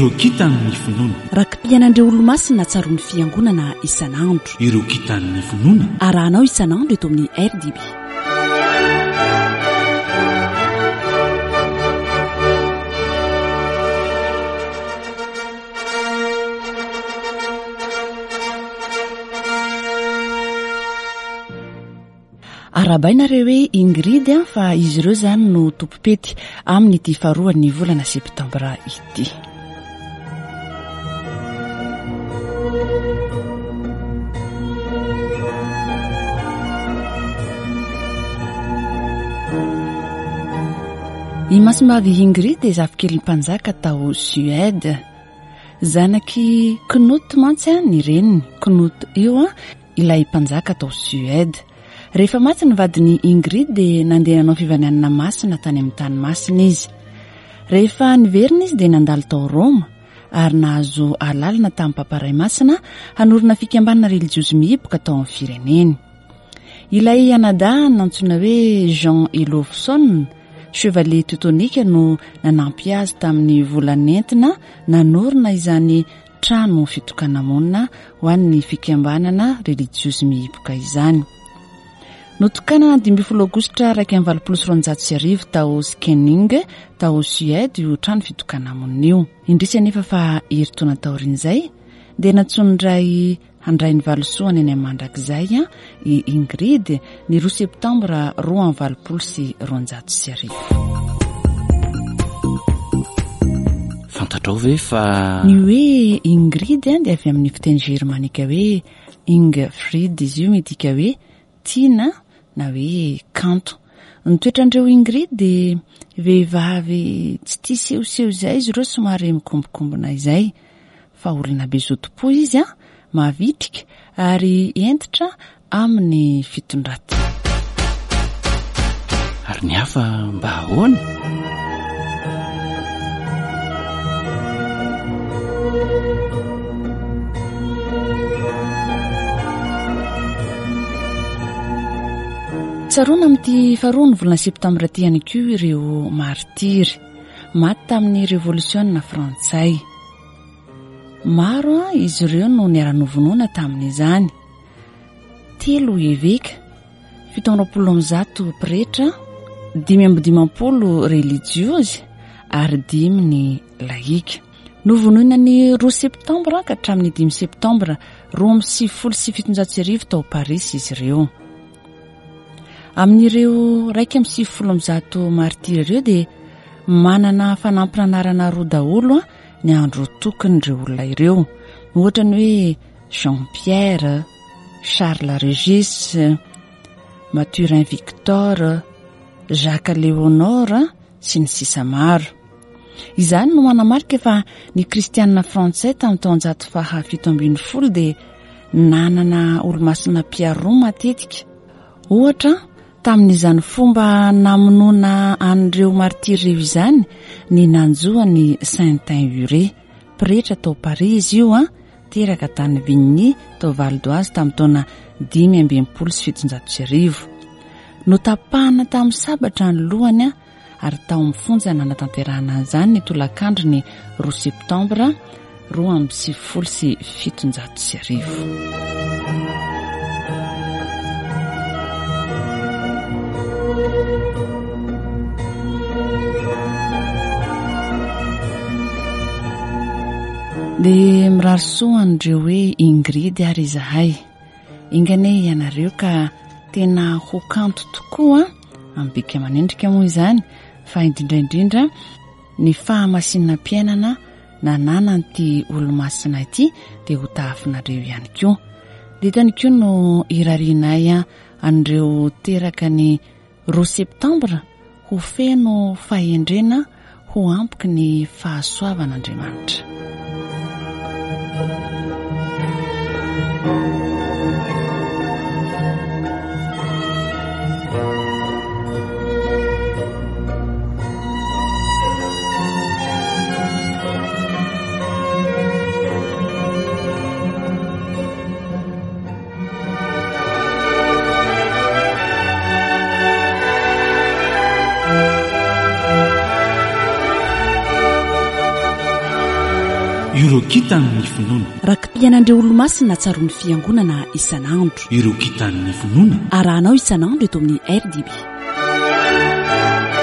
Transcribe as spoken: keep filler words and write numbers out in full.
ireo kitan'ny finoana rakim-pianandreo olo-masina tsaroan'ny fiangonana isan'andro ireo kitan'ny finoana arahanao isan'andro eto amin'ny R D B. arahabainareo hoe Ingrid fa izy ireo zany no tompopety amin'ny ity faharoan'ny volana septambra ity. I masimavy Ingrid dia zafikely mpanjaka tao Suède, zanaky Knut mantsy ny reniny. Knut io a ilay mpanjaka tao Suède. Rehefa matsy ny vadiny Ingrid dia nandeha nanao fivanianana masina tany amin'ny tany masina izy. Rehefa niverina izy dia nandalo tao Roma ary nahazo alalana tamin'ny paparay masina hanorina fikambanana religiozy mihiboka tao amin'ny fireneny. Ilay anada nantsoina hoe Jean Elofson, chevalier teutonika no nanampy azy tamin'ny volanentina nanorina izany trano fitokana monina ho an'ny fikambanana religiozy mihiboka izany. Notokana dimy folo aogositra raika amby valopolo sy roanjato sy arivo tao Skening tao Suède io trano fitokana monina io. Indrisy anefa fa heritaona taorin'izay dia natsonondray handray ny valosoany any amandrakizay i Ingrid ny roa septambra roa amby valopolo sy roanjato sy arivo. Fantatrao ve fa ny hoe Ingrid dia avy amin'ny fiteny germanika hoe Ingfrid, izy io midika hoe tiana na hoe kanto. Ny toetrandreo Ingrid dia vehivavy tsy tia sehoseho izay izy ireo, somary mikombokombona izay, fa olona be zotopo izy a, mavitrika ary entitra amin'ny fitondraty. Ary ny hafa mba ahoana? Tsaroana amin'ity faharoa ny volana septambra ty ihany koa ireo martiry maty tamin'ny revolisiona frantsay. Maro a izy ireo no niara-novonoana tamin'izany. Telo eveka, fito amby roapolo amby zato pretra, dimy amby dimampolo religiozy ary dimy ny laika. Novonoina ny roa septambra ka hatramin'ny dimy septambra roa amby sivifolo sy fitonjato sy arivo tao Paris izy ireo. Amin'ireo raika amby sivifolo amby zato martiry ireo dia manana fanampinanarana roa daholo ny andro tokon'ireo olona ireo. Ohatra ny hoe Jean-Pierre, Charles Régis, Mathurin Victor, Jacques Léonore sy ny sisa maro. Izany no manamarika fa ny kristianina frantsay tamin'ny taonjato faha fito ambin'ny folo dia nanana olo-masina mpiaroa matetika. Ohatra tamin'izany fomba namonoana an'ireo martiry ireo izany ny nanjoany Saint-Tin Ure, pretra tao Paris io a, teraka tany Vigny tao Val d'Oise tamin'ny taona dimy amby enimpolo sy fitonjato sy arivo. Notapahana tamin'ny sabatra ny lohany a, ary tao amin'ny fonjana natanterahana an'izany ny tolakandro ny roa septambra roa amby sivifolo sy fitonjato sy arivo. Dia mirary soan'ireo hoe Ingrid ary izahay, ingane ianareo ka tena ho kanto tokoa amin'ny bika aman'endrika moa izany, fa indrindraindrindra ny fahamasinam-piainana nananan'ity olo-masina ity dia ho tahafinareo ihany koa. Dia tany koa no irarianay an'ireo teraka ny roa septambra ho feno fahendrena ho ampiky ny fahasoavan'Andriamanitra. ireo kitan'ny finoana. Rakim-piainandreo olo-masina tsaroany fiangonana isan'andro. Ireo kitan'ny finoana. Arahanao isan'andro eto amin'ny R D B.